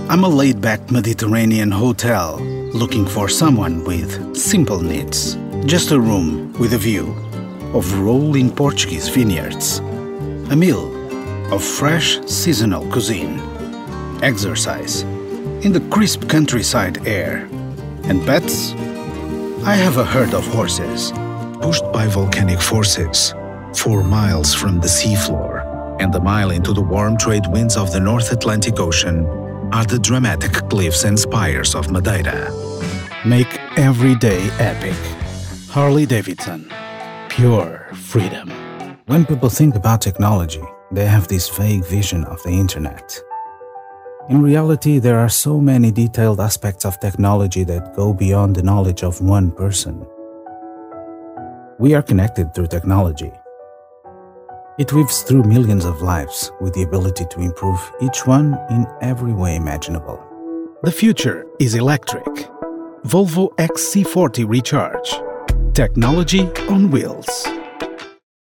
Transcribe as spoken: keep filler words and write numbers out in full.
I'm a laid-back Mediterranean hotel looking for someone with simple needs. Just a room with a view of rolling Portuguese vineyards, a meal of fresh seasonal cuisine, exercise in the crisp countryside air, and pets. I have a herd of horses, pushed by volcanic forces, four miles from the seafloor, and a mile into the warm trade winds of the North Atlantic Ocean are the dramatic cliffs and spires of Madeira. Make every day epic. Harley-Davidson. Pure freedom. When people think about technology, they have this vague vision of the internet. In reality, there are so many detailed aspects of technology that go beyond the knowledge of one person. We are connected through technology. It weaves through millions of lives with the ability to improve each one in every way imaginable. The future is electric. Volvo X C forty Recharge. Technology on wheels.